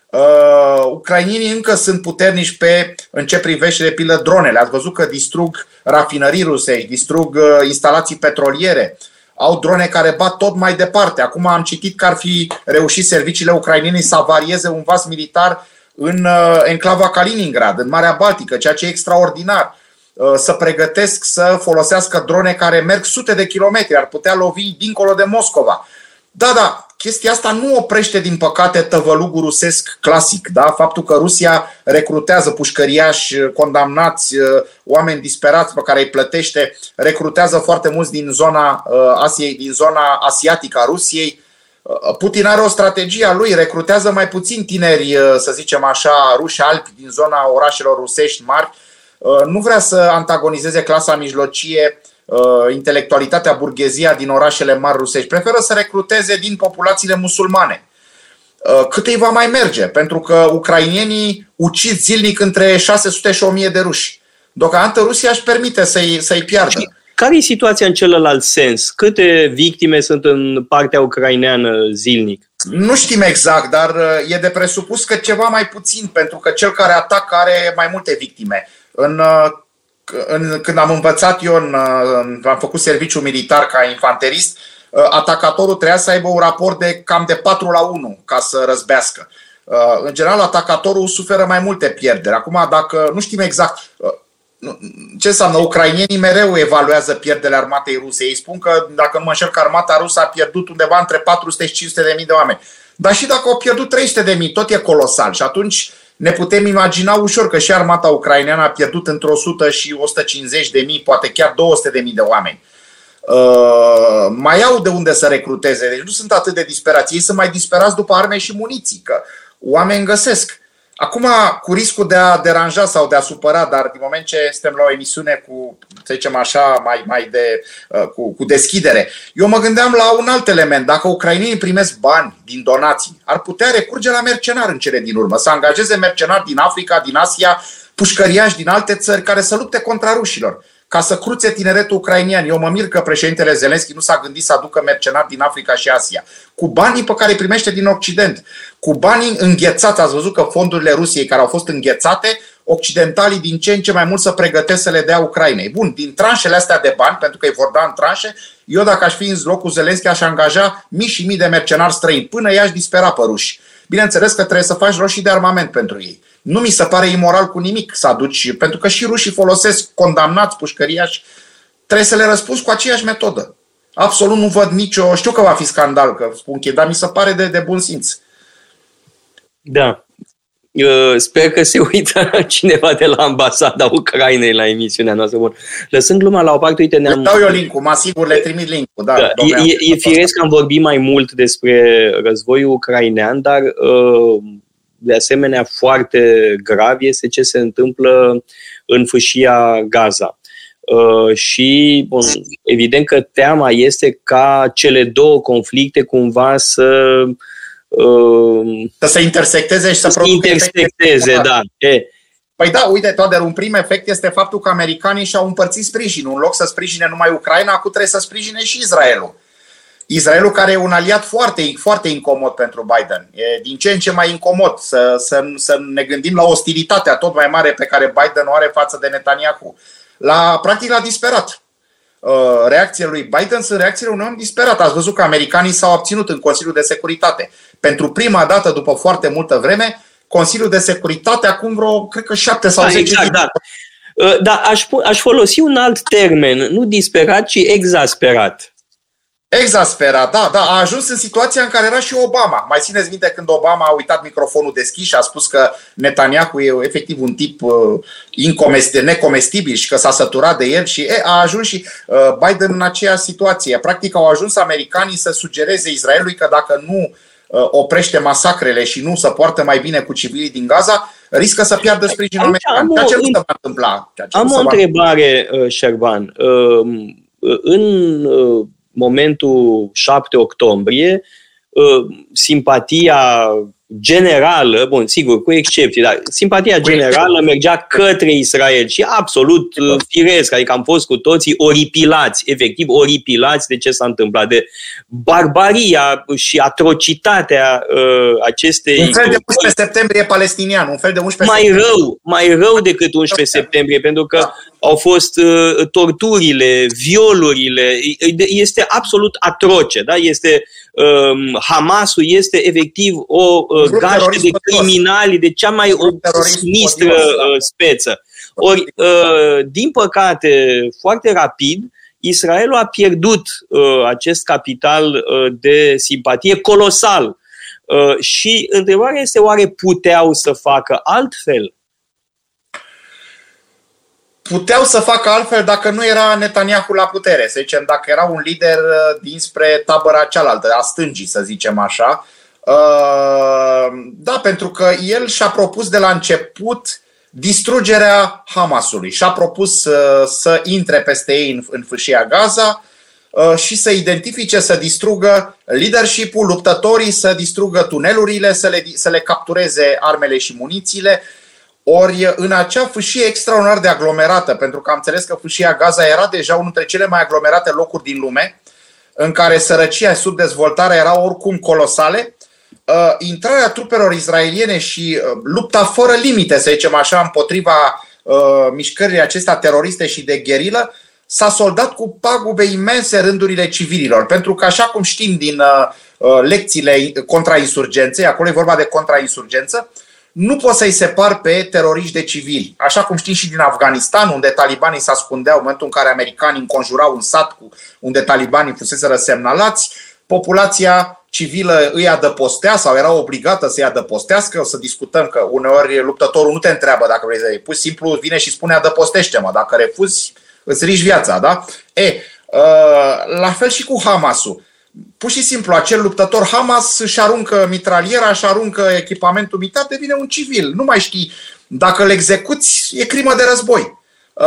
Ucrainienii încă sunt puternici în ce privește, de pildă, dronele. Ați văzut că distrug rafinării rusești, distrug instalații petroliere. Au drone care bat tot mai departe. Acum am citit că ar fi reușit serviciile ucrainene să avarieze un vas militar în enclava Kaliningrad, în Marea Baltică, ceea ce e extraordinar. Să pregătesc să folosească drone care merg sute de kilometri, ar putea lovi dincolo de Moscova. Da, chestia asta nu oprește, din păcate, tăvălugul rusesc clasic. Da? Faptul că Rusia recrutează pușcăriași condamnați, oameni disperați pe care îi plătește, recrutează foarte mulți din zona Asiei, din zona asiatică a Rusiei. Putin are o strategie a lui, recrutează mai puțin tineri, să zicem așa, ruși albi din zona orașelor rusești mari. Nu vrea să antagonizeze clasa mijlocie, intelectualitatea, burghezia din orașele mari rusești. Preferă să recruteze din populațiile musulmane. Cât îi va mai merge? Pentru că ucrainienii ucid zilnic între 600 și 1000 de ruși. Deocamdată Rusia își permite să-i piardă. Care e situația în celălalt sens? Câte victime sunt în partea ucraineană zilnic? Nu știm exact, dar e de presupus că ceva mai puțin, pentru că cel care atacă are mai multe victime. Când am învățat eu, am făcut serviciu militar ca infanterist, atacatorul trebuia să aibă un raport de cam de 4:1 ca să răzbească. În general, atacatorul suferă mai multe pierderi. Acum, dacă nu știm exact ce înseamnă, ucrainienii mereu evaluează pierderile armatei ruse. Ei spun că, dacă nu mă înșel, că armata rusă a pierdut undeva între 400 și 500.000 de oameni. Dar și dacă au pierdut 300.000, tot e colosal. Și atunci ne putem imagina ușor că și armata ucraineană a pierdut între 100 și 150.000, poate chiar 200.000 de oameni. Mai au de unde să recruteze, deci nu sunt atât de disperați. Ei sunt mai disperați după arme și muniții, că oameni găsesc. Acum, cu riscul de a deranja sau de a supăra, dar din moment ce suntem la o emisiune cu, să zicem așa, cu deschidere, eu mă gândeam la un alt element. Dacă ucrainenii primesc bani din donații, ar putea recurge la mercenari în cele din urmă, să angajeze mercenari din Africa, din Asia, pușcăriași din alte țări care să lupte contra rușilor, ca să cruțe tineretul ucrainian. Eu mă mir că președintele Zelenski nu s-a gândit să aducă mercenari din Africa și Asia. Cu banii pe care îi primește din Occident, cu banii înghețați, ați văzut că fondurile Rusiei care au fost înghețate, occidentalii din ce în ce mai mult să pregătesc să le dea Ucrainei. Bun, din tranșele astea de bani, pentru că îi vor da în tranșe, eu dacă aș fi în locul Zelenski aș angaja mii și mii de mercenari străini, până i-aș dispera pe ruși. Bineînțeles că trebuie să faci roșii de armament pentru ei. Nu mi se pare imoral cu nimic să aduci, pentru că și rușii folosesc condamnați pușcăriași. Trebuie să le răspunzi cu aceeași metodă. Absolut nu văd nicio... Știu că va fi scandal, că spun că, dar mi se pare de bun simț. Da. Sper că se uită cineva de la ambasada Ucrainei la emisiunea noastră. Bun. Lăsând gluma la o parte, uite, ne-am... Dau eu link-ul, masigur le trimit link-ul. Da, e firesc că am vorbit mai mult despre războiul ucrainean, dar de asemenea foarte grav este ce se întâmplă în fâșia Gaza. Și bun, evident că teama este ca cele două conflicte cumva să se intersecteze și să producă intersecteze, da. Păi da, uite, Toader, un prim efect este faptul că americanii și-au împărțit sprijinul. În loc să sprijine numai Ucraina, acum trebuie să sprijine și Israelul. Israelul, care e un aliat foarte, foarte incomod pentru Biden. E din ce în ce mai incomod să ne gândim la ostilitatea tot mai mare pe care Biden o are față de Netanyahu. Practic l-a disperat. Reacțiile lui Biden sunt reacțiile unui om disperat. Ați văzut că americanii s-au abținut în Consiliul de Securitate. Pentru prima dată, după foarte multă vreme, Consiliul de Securitate, acum vreo, cred că 7 sau 10 exact, da. Dar aș folosi un alt termen, nu disperat, ci exasperat. Exasperat, da. A ajuns în situația în care era și Obama. Mai țineți minte când Obama a uitat microfonul deschis și a spus că Netanyahu e efectiv un tip necomestibil și că s-a săturat de el și a ajuns și Biden în aceeași situație. Practic au ajuns americanii să sugereze Israelului că dacă nu oprește masacrele și nu se poartă mai bine cu civilii din Gaza, riscă să piardă sprijinul american. Ceea ce nu se va întâmpla. Am o întrebare, Șerban. În momentul 7 octombrie, simpatia generală, bun, sigur, cu excepții, dar simpatia generală mergea către Israel și absolut firesc, adică am fost cu toții oripilați, efectiv oripilați de ce s-a întâmplat, de barbaria și atrocitatea acestei... Un fel de 11 septembrie palestinian, un fel de 11 septembrie. Mai rău decât 11 septembrie, pentru că au fost torturile, violurile, este absolut atroce, da? Hamasul este efectiv o gașcă de criminali de cea mai sinistră speță. Ori, din păcate, foarte rapid, Israelul a pierdut acest capital de simpatie colosal. Și întrebarea este, oare puteau să facă altfel? Puteau să facă altfel dacă nu era Netanyahu la putere, să zicem, dacă era un lider dinspre tabăra cealaltă, a stângii, să zicem așa. Da, pentru că el și-a propus de la început distrugerea Hamasului. Și-a propus să intre peste ei în fâșia Gaza și să identifice, să distrugă leadership-ul, luptătorii, să distrugă tunelurile, să le captureze armele și munițiile. Ori în acea fâșie extraordinar de aglomerată, pentru că am înțeles că fâșia Gaza era deja unul dintre cele mai aglomerate locuri din lume, în care sărăcia și subdezvoltarea erau oricum colosale, intrarea trupelor israeliene și lupta fără limite, să zicem așa, împotriva mișcării acestea teroriste și de gherilă, s-a soldat cu pagube imense rândurile civililor. Pentru că, așa cum știm din lecțiile contrainsurgenței, acolo e vorba de contrainsurgență, nu poți să-i separi pe teroriști de civili. Așa cum știm și din Afganistan, unde talibanii se ascundeau în momentul în care americanii înconjurau un sat unde talibanii fuseseră semnalați, populația civilă îi adăpostea sau era obligată să-i adăpostească. O să discutăm că uneori luptătorul nu te întreabă dacă vrei să-i pui, simplu vine și spune adăpostește-mă. Dacă refuzi, îți riști viața, da? La fel și cu Hamasul. Pur și simplu, acel luptător Hamas își aruncă mitraliera, își aruncă echipamentul militar, devine un civil. Nu mai știi, dacă îl execuți, e crimă de război.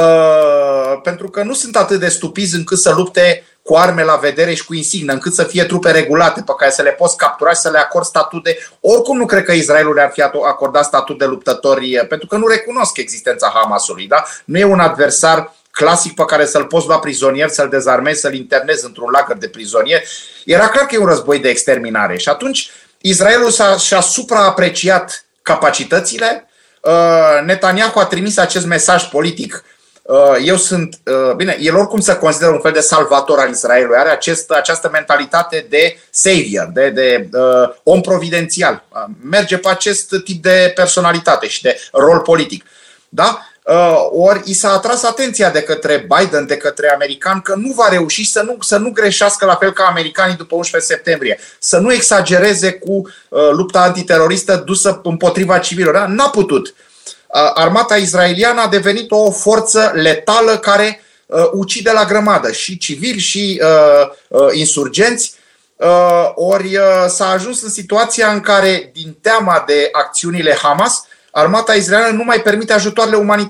Pentru că nu sunt atât de stupizi încât să lupte cu arme la vedere și cu insignă, încât să fie trupe regulate pe care să le poți captura și să le acorzi statut de... Oricum nu cred că Israelul le-ar fi acordat statut de luptători, pentru că nu recunosc existența Hamasului. Da? Nu e un adversar clasic pe care să-l poți lua prizonier, să-l dezarmezi, să-l internezi într-un lagăr de prizonieri. Era clar că e un război de exterminare. Și atunci Israelul și-a supraapreciat capacitățile. Netanyahu a trimis acest mesaj politic. Bine, el oricum se consideră un fel de salvator al Israelului. Are această mentalitate de savior, de om providențial. Merge pe acest tip de personalitate și de rol politic. Da? Ori i s-a atras atenția de către Biden, de către americani, că nu va reuși să nu greșească la fel ca americanii după 11 septembrie, să nu exagereze cu lupta antiteroristă dusă împotriva civililor. N-a putut. Armata israeliană a devenit o forță letală care ucide la grămadă și civili și insurgenți. Ori s-a ajuns în situația în care, din teama de acțiunile Hamas, armata israeliană nu mai permite ajutoarele umanitare.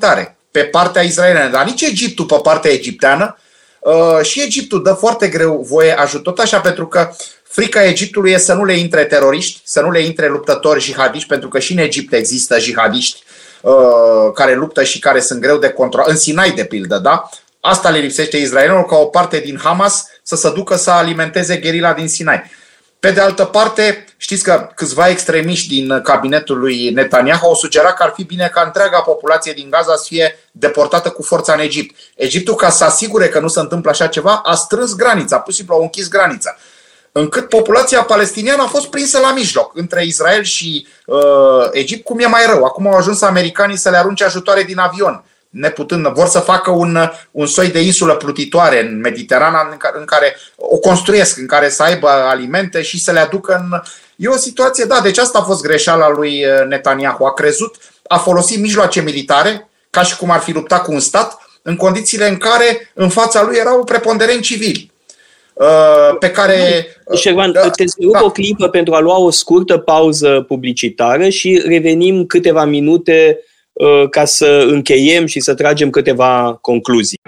pe partea israeliană, dar nici Egiptul pe partea egipteană. Și Egiptul dă foarte greu voie ajutor, așa, pentru că frica Egiptului e să nu le intre teroriști, să nu le intre luptători jihadiști, pentru că și în Egipt există jihadiști care luptă și care sunt greu de controlat. În Sinai, de pildă, da? Asta le lipsește israelienilor, ca o parte din Hamas să se ducă să alimenteze gherila din Sinai. Pe de altă parte, știți că câțiva extremiști din cabinetul lui Netanyahu au sugerat că ar fi bine ca întreaga populație din Gaza să fie deportată cu forța în Egipt. Egiptul, ca să asigure că nu se întâmplă așa ceva, a strâns granița, pur și simplu au închis granița. Încât populația palestiniană a fost prinsă la mijloc, între Israel și Egipt, cum e mai rău. Acum au ajuns americanii să le arunce ajutoare din avion, neputând, vor să facă un soi de insulă plutitoare în Mediterana în care o construiesc, în care să aibă alimente și să le aducă în... E o situație, da, deci asta a fost greșeala lui Netanyahu. A crezut, a folosit mijloace militare, ca și cum ar fi luptat cu un stat, în condițiile în care în fața lui erau preponderent civili. Pe care... Șerban, te rup o clipă pentru a lua o scurtă pauză publicitară și revenim câteva minute ca să încheiem și să tragem câteva concluzii.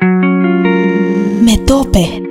Metope.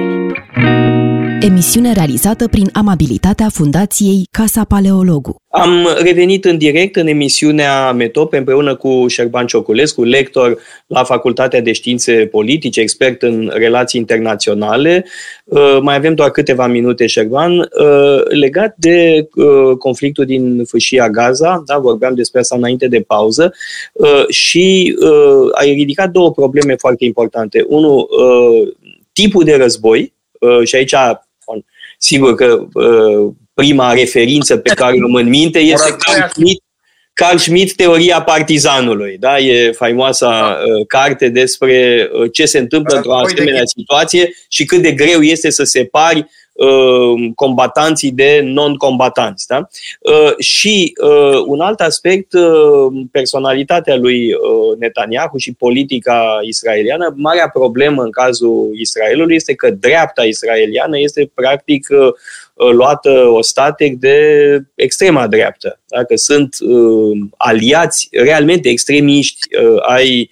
Emisiune realizată prin amabilitatea Fundației Casa Paleologu. Am revenit în direct în emisiunea Metope împreună cu Șerban Cioculescu, lector la Facultatea de Științe Politice, expert în relații internaționale. Mai avem doar câteva minute, Șerban. Legat de conflictul din Fâșia Gaza, da, vorbeam despre asta înainte de pauză, și ai ridicat două probleme foarte importante. Unul, tipul de război, și aici, sigur că prima referință pe care o am în minte este Carl Schmitt, Teoria partizanului. Da? E faimoasa carte despre ce se întâmplă într-o asemenea situație și cât de greu este să separi combatanții de non-combatanți. Da? Și un alt aspect, personalitatea lui Netanyahu și politica israeliană. Marea problemă în cazul Israelului este că dreapta israeliană este practic luată ostatec de extrema dreaptă. Dacă sunt aliați realmente extremiști ai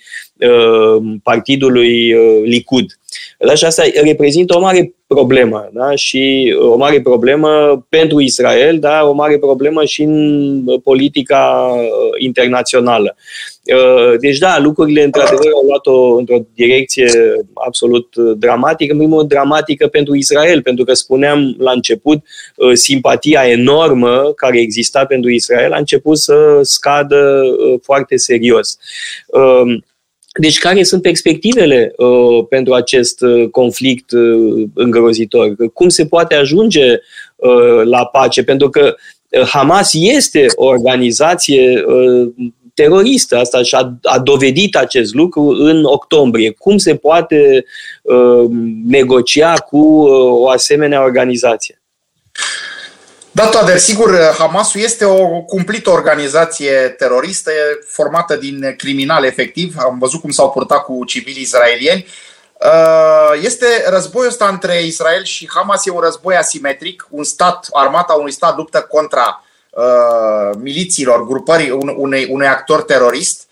partidului Likud. Da? Și asta reprezintă o mare problemă, da? Și o mare problemă pentru Israel, da? O mare problemă și în politica internațională. Deci da, lucrurile într-adevăr au luat-o într-o direcție absolut dramatică, în primul rând dramatică pentru Israel, pentru că spuneam la început, simpatia enormă care exista pentru Israel a început să scadă foarte serios. Deci care sunt perspectivele pentru acest conflict îngrozitor? Cum se poate ajunge la pace? Pentru că Hamas este o organizație teroristă, asta și-a dovedit acest lucru în octombrie. Cum se poate negocia cu o asemenea organizație? Da, Toader, sigur, Hamasul este o cumplită organizație teroristă formată din criminali efectiv. Am văzut cum s-au purtat cu civilii israelieni. Este războiul ăsta între Israel și Hamas, e un război asimetric. Un stat, armata unui stat luptă contra milițiilor, grupării unui actor terorist.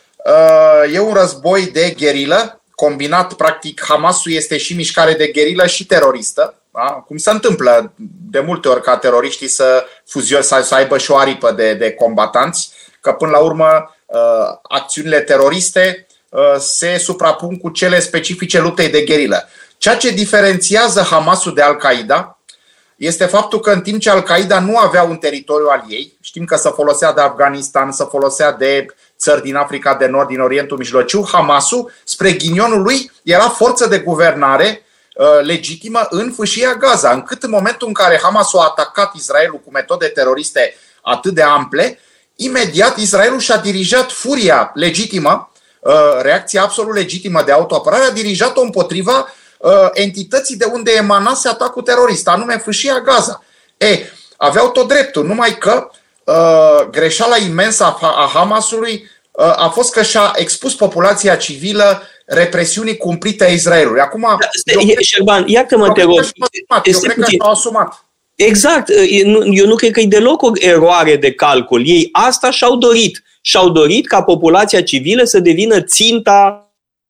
E un război de gherilă combinat, practic Hamasul este și mișcare de gherilă și teroristă. Da? Cum se întâmplă de multe ori ca teroriștii să aibă și o aripă de combatanți, că până la urmă acțiunile teroriste se suprapun cu cele specifice luptei de gherilă. Ceea ce diferențiază Hamasul de Al-Qaeda este faptul că în timp ce Al-Qaeda nu avea un teritoriu al ei, știm că se folosea de Afganistan, se folosea de țări din Africa de Nord, din Orientul Mijlociu, Hamasul, spre ghinionul lui, era forță de guvernare legitimă în Fâșia Gaza, încât în momentul în care Hamasul a atacat Israelul cu metode teroriste atât de ample, imediat Israelul și-a dirijat furia legitimă, reacția absolut legitimă de autoapărare, a dirijat-o împotriva entității de unde emanase atacul terorist, anume Fâșia Gaza. Aveau tot dreptul, numai că greșeala imensă a Hamasului a fost că și-a expus populația civilă represiunii cumplite a Israelului. Acum, Șerban, iartă-mă, te rog. Eu cred că s-au asumat. Exact. Eu nu cred că e deloc o eroare de calcul. Ei asta și-au dorit. și-au dorit ca populația civilă să devină ținta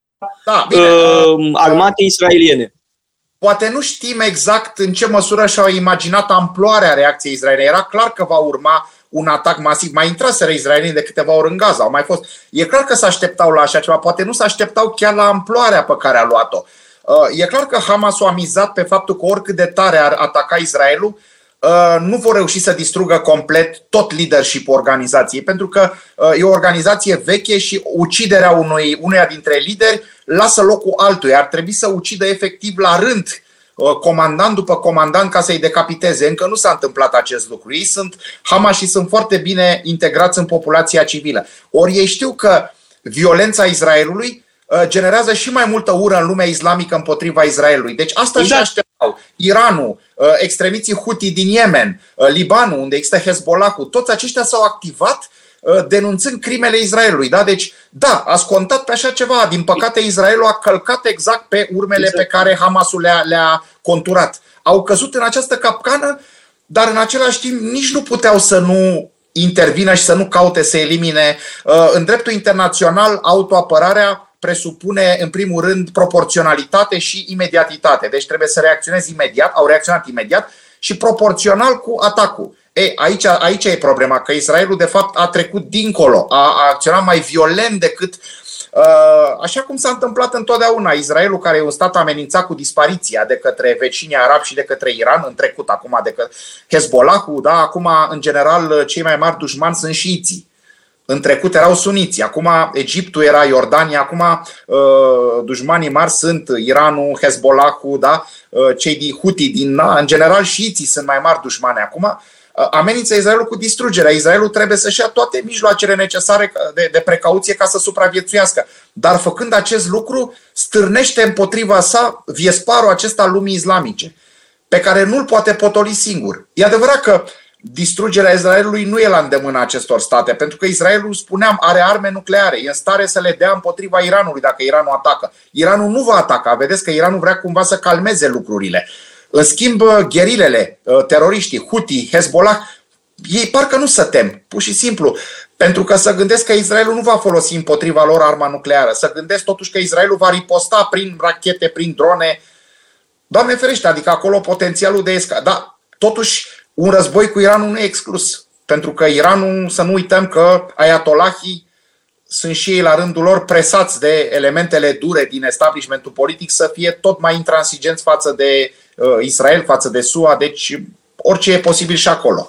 armatei israeliene. Poate nu știm exact în ce măsură și-au imaginat amploarea reacției israeliene. Era clar că va urma un atac masiv. Mai intraseră israelienii de câteva ori în Gaza. Au mai fost. E clar că se așteptau la așa ceva. Poate nu se așteptau chiar la amploarea pe care a luat-o. E clar că Hamas a mizat pe faptul că oricât de tare ar ataca Israelul, nu vor reuși să distrugă complet tot leadership-ul organizației, pentru că e o organizație veche și uciderea unuia dintre lideri lasă locul altuia. Ar trebui să ucidă efectiv la rând, comandant după comandant, ca să-i decapiteze. Încă nu s-a întâmplat acest lucru. Ei sunt Hamas și sunt foarte bine integrați în populația civilă. Ori ei știu că violența Israelului generează și mai multă ură în lumea islamică împotriva Israelului. Deci asta și așteptau. Iranul, extremiții Houthi din Yemen, Libanul, unde există Hezbollahul, toți aceștia s-au activat denunțând crimele Israelului. Da? Deci, da, ați contat pe așa ceva. Din păcate, Israelul a călcat exact pe urmele pe care Hamasul le-a conturat. Au căzut în această capcană, dar în același timp nici nu puteau să nu intervină și să nu caute să elimine. În dreptul internațional, autoapărarea presupune, în primul rând, proporționalitate și imediatitate. Deci trebuie să reacționezi imediat, au reacționat imediat și proporțional cu atacul. Aici e problema, că Israelul, de fapt, a trecut dincolo, a acționat mai violent decât, așa cum s-a întâmplat întotdeauna. Israelul, care e un stat amenințat cu dispariția de către vecinii arabi și de către Iran, în trecut, acum de către Hezbollahul, da? Acum, în general, cei mai mari dușmani sunt șiiții. În trecut erau suniții, acum Egiptul era Iordania, acum dușmanii mari sunt Iranul, Hezbollahul, da? Cei din Houthi, în general șiiții sunt mai mari dușmani acum. Amenință Israelul cu distrugerea. Israelul trebuie să-și ia toate mijloacele necesare de precauție ca să supraviețuiască. Dar făcând acest lucru, stârnește împotriva sa viesparul acesta al lumii islamice, pe care nu-l poate potoli singur. E adevărat că distrugerea Israelului nu e la îndemâna acestor state, pentru că Israelul, spuneam, are arme nucleare, e în stare să le dea împotriva Iranului dacă Iranul atacă. Iranul nu va ataca, vedeți că Iranul vrea cumva să calmeze lucrurile. În schimb, gherilele, teroriștii, Houthi, Hezbollah, ei parcă nu se tem, pur și simplu, pentru că să gândesc că Israelul nu va folosi împotriva lor arma nucleară, să gândesc totuși că Israelul va riposta prin rachete, prin drone. Doamne ferește, adică acolo potențialul de escalare. Da, totuși, un război cu Iranul nu e exclus, pentru că Iranul, să nu uităm că ayatollahii sunt și ei la rândul lor presați de elementele dure din establishmentul politic să fie tot mai intransigenți față de Israel, față de SUA, deci orice e posibil și acolo.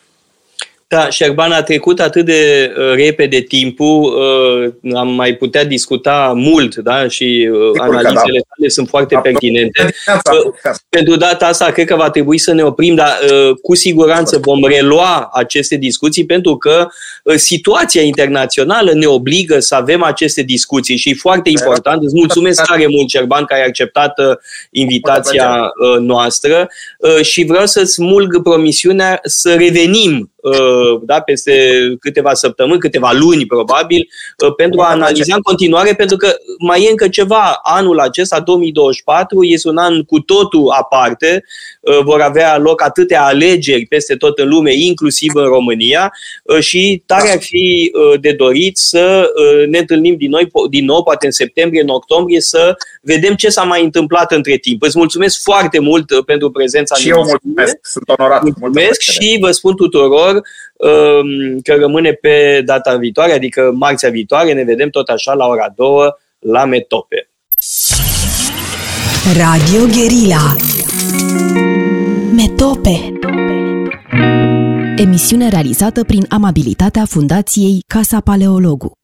Da, Șerban, a trecut atât de repede timpul, am mai putea discuta mult, da? Și analizele tale sunt foarte pertinente. Pentru data asta, cred că va trebui să ne oprim, dar cu siguranță vom relua aceste discuții, pentru că situația internațională ne obligă să avem aceste discuții și e foarte important. Îți mulțumesc tare mult, Șerban, că ai acceptat invitația noastră și vreau să-ți smulg promisiunea să revenim, da, peste câteva săptămâni, câteva luni probabil, pentru a analiza în continuare, pentru că mai e încă ceva. Anul acesta, 2024, este un an cu totul aparte, vor avea loc atâtea alegeri peste tot în lume, inclusiv în România, și tare ar fi de dorit să ne întâlnim din nou, poate în septembrie, în octombrie, să vedem ce s-a mai întâmplat între timp. Îți mulțumesc foarte mult pentru prezența. Și eu mulțumesc, sunt onorat. Mulțumesc și vă spun tuturor că rămâne pe data viitoare, adică marțea viitoare, ne vedem tot așa la ora 2 la Metope. Radio Guerilla Metope. Emisiune realizată prin amabilitatea Fundației Casa Paleologu.